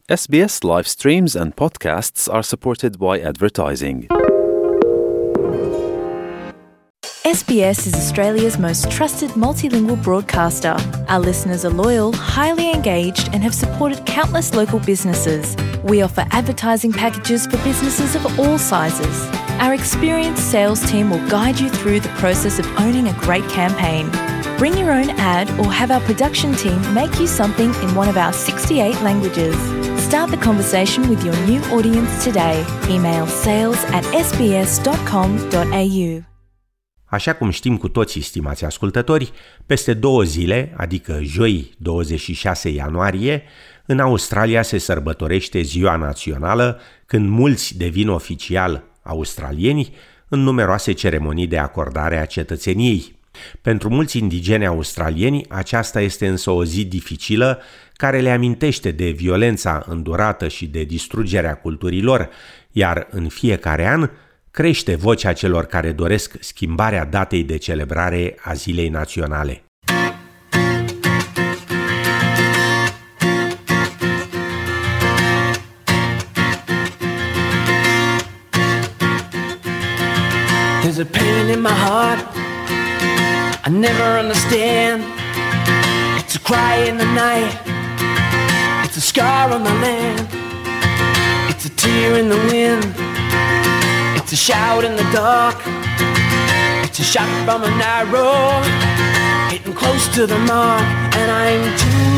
SBS live streams and podcasts are supported by advertising. SBS is Australia's most trusted multilingual broadcaster. Our listeners are loyal, highly engaged, and have supported countless local businesses. We offer advertising packages for businesses of all sizes. Our experienced sales team will guide you through the process of owning a great campaign. Bring your own ad or have our production team make you something in one of our 68 languages. Start the conversation with your new audience today. Email sales@sbs.com.au. Așa cum știm cu toții, stimați ascultători, peste 2 zile, adică joi 26 ianuarie, în Australia se sărbătorește Ziua Națională, când mulți devin oficial australieni în numeroase ceremonii de acordare a cetățeniei. Pentru mulți indigeni australieni, aceasta este însă o zi dificilă care le amintește de violența îndurată și de distrugerea culturilor, iar în fiecare an crește vocea celor care doresc schimbarea datei de celebrare a Zilei Naționale. There's a pain in my heart I never understand. It's a cry in the night. It's a scar on the land. It's a tear in the wind. It's a shout in the dark. It's a shot from an arrow hitting close to the mark. And I'm too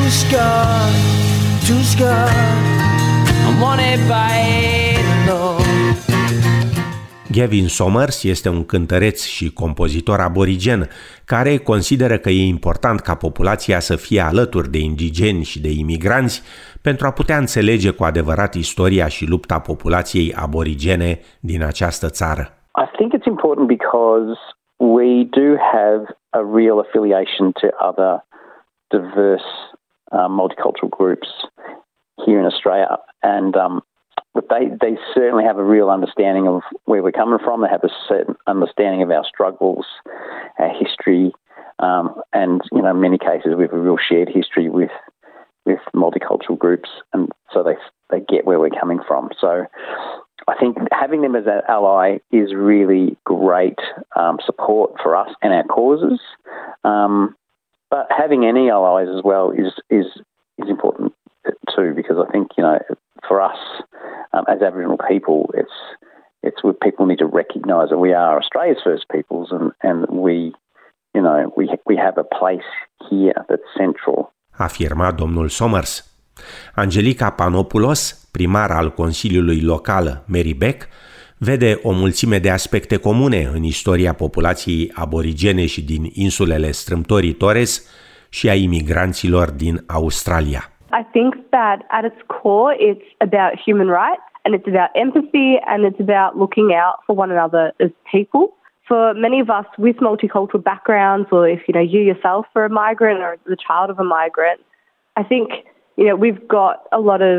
scarred. I'm wanted by the Lord. Gavin Somers este un cântăreț și compozitor aborigen care consideră că e important ca populația să fie alături de indigeni și de imigranți pentru a putea înțelege cu adevărat istoria și lupta populației aborigene din această țară. I think it's important because we do have a real affiliation to other diverse multicultural groups here in Australia, and but they certainly have a real understanding of where we're coming from. They have a certain understanding of our struggles, our history, and in many cases we have a real shared history with multicultural groups, and so they get where we're coming from. So I think having them as an ally is really great support for us and our causes. But having any allies as well is important too, because I think for us as Aboriginal people, it's what people need to recognise that we are Australia's first peoples, and we have a place here that's central. Afirma domnul Somers. Angelica Panopoulos, primar al Consiliului Local Marybeck, vede o mulțime de aspecte comune în istoria populației aborigene și din insulele Strâmtorii Torres și a imigranților din Australia. I think that at its core it's about human rights and it's about empathy and it's about looking out for one another as people. For many of us with multicultural backgrounds, or if you yourself are a migrant or the child of a migrant, I think we've got a lot of,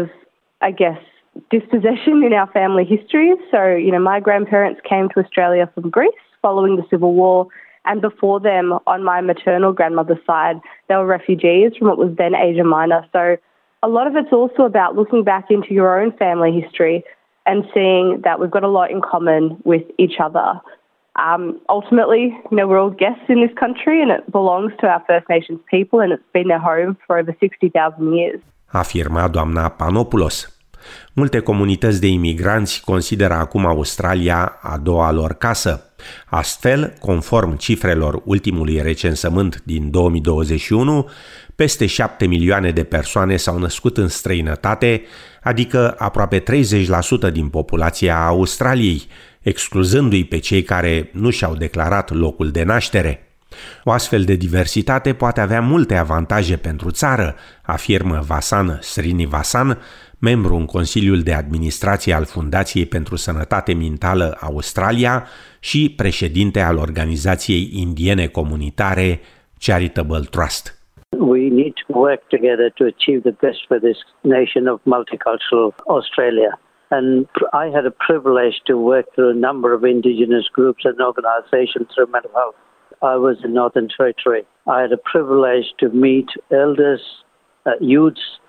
dispossession in our family histories. So, my grandparents came to Australia from Greece following the Civil War, and before them, on my maternal grandmother's side, they were refugees from what was then Asia Minor. So a lot of it's also about looking back into your own family history and seeing that we've got a lot in common with each other. Ultimately, we're all guests in this country and it belongs to our First Nations people and it's been their home for over 60,000 years. Afirma doamna Panopoulos. Multe comunități de imigranți consideră acum Australia a doua lor casă. Astfel, conform cifrelor ultimului recensământ din 2021, peste 7 milioane de persoane s-au născut în străinătate, adică aproape 30% din populația Australiei, excluzându-i pe cei care nu și-au declarat locul de naștere. O astfel de diversitate poate avea multe avantaje pentru țară, afirmă Vasan Srinivasan, membru în Consiliul de Administrație al Fundației pentru Sănătate Mentală Australia și președinte al organizației indiene comunitare Charitable Trust. We need to work together to achieve the best for this nation of multicultural Australia. And I had a privilege to work through a number of Indigenous groups and organizations through mental health. I was in Northern Territory. I had a privilege to meet elders, youths,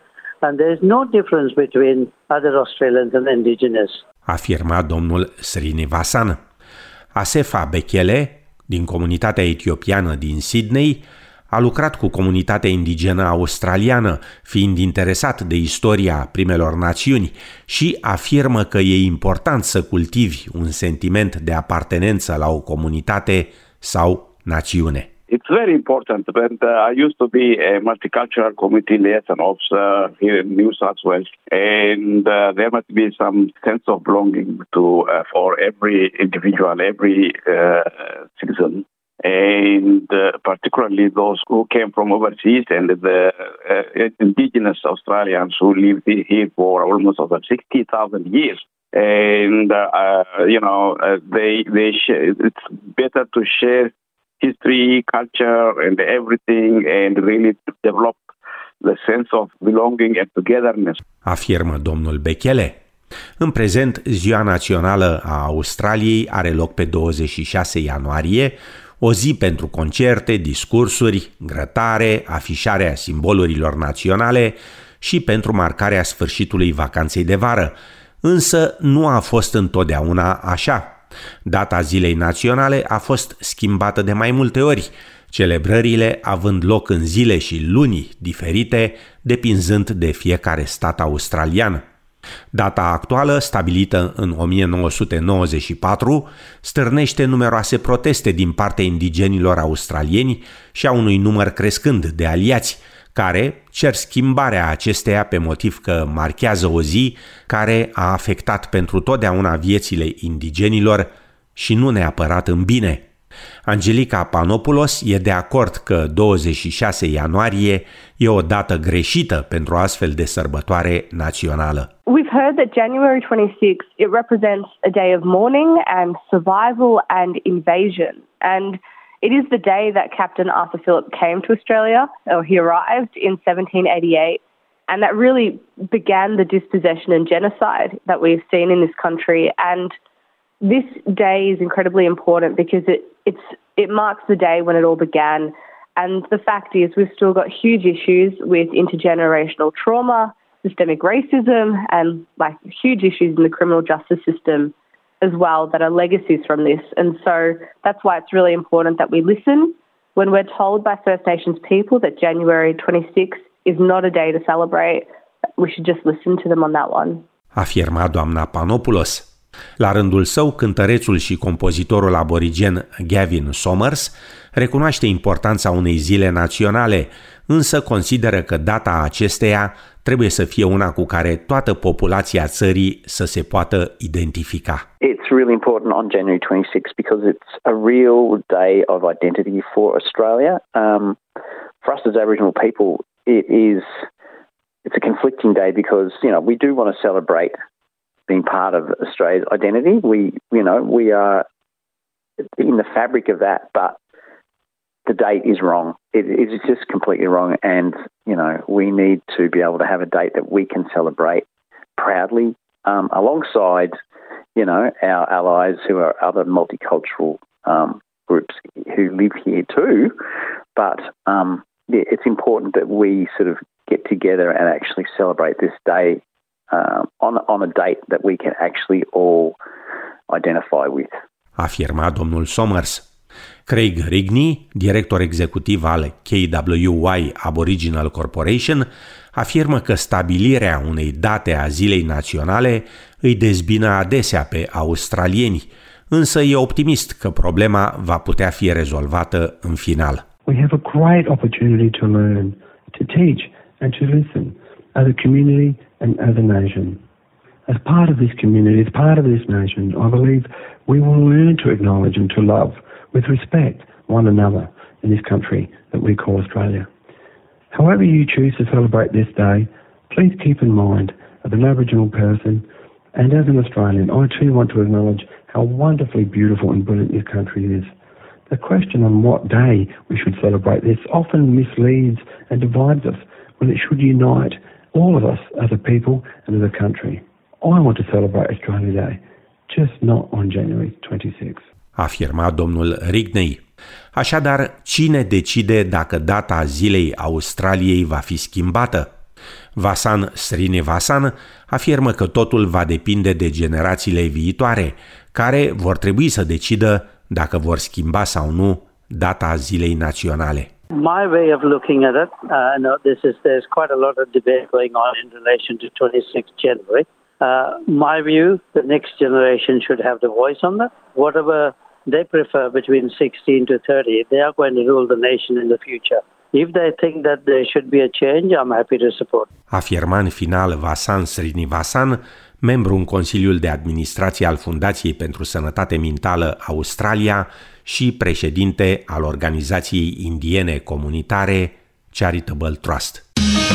And there is no difference between other Australians and Indigenous. Afirma domnul Srinivasan. Asefa Bekele, din comunitatea etiopiană din Sydney, a lucrat cu comunitatea indigenă australiană, fiind interesat de istoria primelor națiuni și afirmă că e important să cultivi un sentiment de apartenență la o comunitate sau națiune. It's very important. And I used to be a multicultural community liaison officer here in New South Wales, and there must be some sense of belonging to for every individual, every citizen, and particularly those who came from overseas and the indigenous Australians who lived here for almost over 60,000 years. And it's better to share history, culture, and everything, and really develop the sense of belonging and togetherness. Afirmă domnul Bekele. În prezent, Ziua Națională a Australiei are loc pe 26 ianuarie, o zi pentru concerte, discursuri, grătare, afișarea simbolurilor naționale și pentru marcarea sfârșitului vacanței de vară. Însă nu a fost întotdeauna așa. Data Zilei Naționale a fost schimbată de mai multe ori, celebrările având loc în zile și luni diferite, depinzând de fiecare stat australian. Data actuală, stabilită în 1994, stârnește numeroase proteste din partea indigenilor australieni și a unui număr crescând de aliați, care cer schimbarea acesteia pe motiv că marchează o zi care a afectat pentru totdeauna viețile indigenilor și nu neapărat în bine. Angelica Panopoulos e de acord că 26 ianuarie e o dată greșită pentru astfel de sărbătoare națională. We've heard that January 26th, it represents a day of mourning and survival and invasion. And it is the day that Captain Arthur Phillip came to Australia, or he arrived in 1788, and that really began the dispossession and genocide that we've seen in this country. And this day is incredibly important because it marks the day when it all began. And the fact is we've still got huge issues with intergenerational trauma, systemic racism, and like huge issues in the criminal justice system as well that are legacies from this. And so that's why it's really important that we listen when we're told by First Nations people that January 26th is not a day to celebrate. We should just listen to them on that one. Afirma doamna Panopoulos. La rândul său, cântărețul și compozitorul aborigen Gavin Somers recunoaște importanța unei zile naționale, însă consideră că data acesteia trebuie să fie una cu care toată populația țării să se poată identifica. It's really important on January 26 because it's a real day of identity for Australia. For us as Aboriginal people, it's a conflicting day because, we do want to celebrate being part of Australia's identity. We are in the fabric of that, but the date is wrong. It's just completely wrong, and we need to be able to have a date that we can celebrate proudly, alongside our allies who are other multicultural groups who live here too. But it's important that we sort of get together and actually celebrate this day on a date that we can actually all identify with. Afirma domnul Somers. Craig Rigney, director executiv al KWY Aboriginal Corporation, afirmă că stabilirea unei date a Zilei Naționale îi dezbină adesea pe australieni, însă e optimist că problema va putea fi rezolvată în final. We have a great opportunity to learn, to teach and to listen as a community and as a nation. As part of this community, as part of this nation, I believe we will learn to acknowledge and to love with respect one another in this country that we call Australia. However you choose to celebrate this day, please keep in mind, as an Aboriginal person and as an Australian, I too want to acknowledge how wonderfully beautiful and brilliant this country is. The question on what day we should celebrate this often misleads and divides us when it should unite all of us as a people and as a country. I want to celebrate Australia Day, just not on January 26th. Afirma domnul Rigney. Așadar, cine decide dacă data Zilei Australiei va fi schimbată? Vasan Srinivasan afirmă că totul va depinde de generațiile viitoare, care vor trebui să decidă dacă vor schimba sau nu data zilei naționale. My way of looking at it, there's quite a lot of debate going on in relation to 26 January. My view, the next generation should have the voice on that. Whatever they prefer between 16 to 30, they are going to rule the nation in the future. If they think that there should be a change, I'm happy to support. Afirma în final Vasan Srinivasan, membru în Consiliul de Administrație al Fundației pentru Sănătate Mentală Australia și președinte al organizației indiene comunitare Charitable Trust.